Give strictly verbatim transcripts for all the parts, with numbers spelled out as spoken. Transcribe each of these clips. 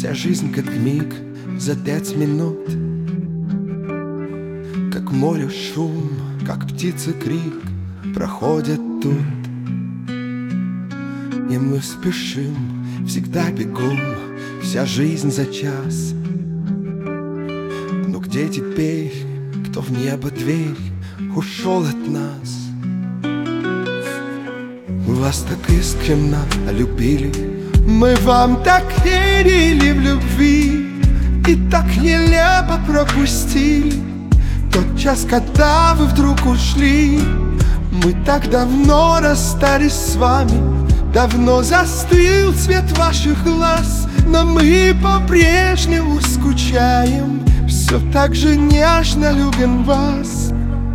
Вся жизнь как миг за пять минут, как море шум, как птицы крик проходят тут. И мы спешим, всегда бегом, вся жизнь за час. Но где теперь, кто в небо дверь ушел от нас? Мы вас так искренно любили, мы вам так верили в любви, и так нелепо пропустили тот час, когда вы вдруг ушли. Мы так давно расстались с вами, давно застыл цвет ваших глаз, но мы по-прежнему скучаем, все так же нежно любим вас.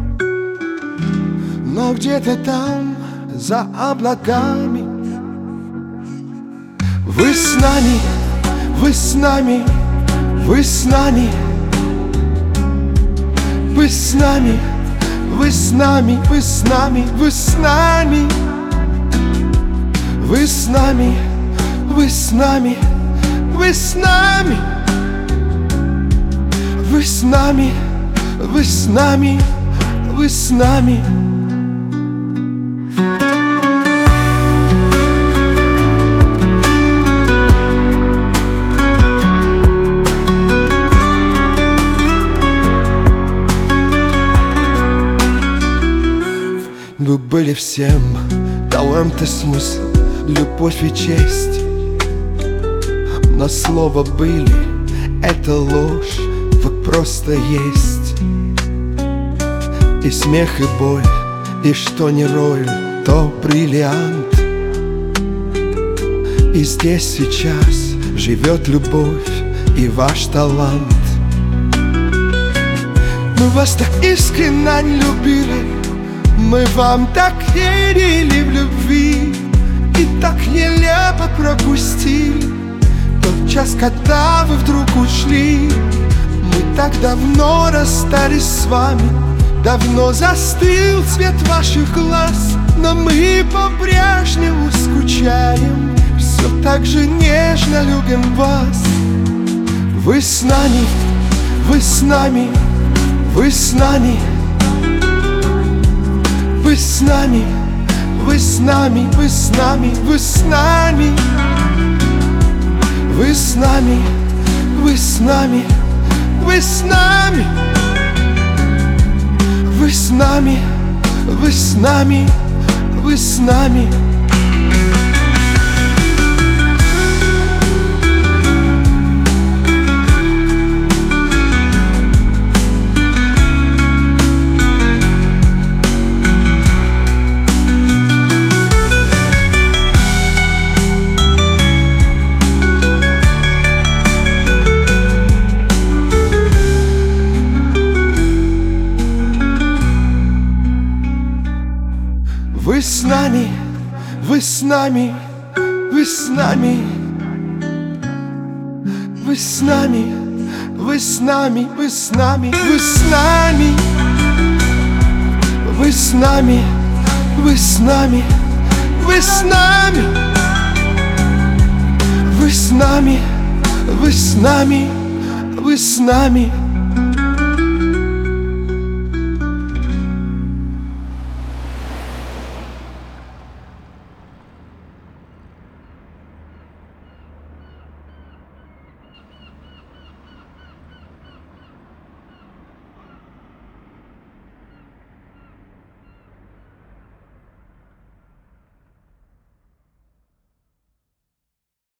Но где-то там, за облаками, вы с нами, вы с нами, вы с нами, вы с нами, вы с нами, вы с нами, вы с нами, вы с нами, вы с нами, вы с нами, вы с нами, вы с нами, вы с нами. Вы были всем, талант и смысл, любовь и честь. Но слово «были» — это ложь, вы просто есть. И смех, и боль, и что не роль, то бриллиант. И здесь сейчас живет любовь и ваш талант. Мы вас так искренне любили, мы вам так верили в любви, и так нелепо пропустили тот час, когда вы вдруг ушли. Мы так давно расстались с вами, давно застыл цвет ваших глаз, но мы по-прежнему скучаем, все так же нежно любим вас. Вы с нами, вы с нами, вы с нами, вы с нами, вы с нами, вы с нами, вы с нами, вы с нами, вы с нами, вы с нами, вы с нами, вы с нами, вы с нами. Вы с нами, вы с нами, вы с нами, вы с нами, вы с нами, вы с нами, вы с нами, вы с нами, вы с нами, вы с нами, вы с нами, вы с нами, вы с нами.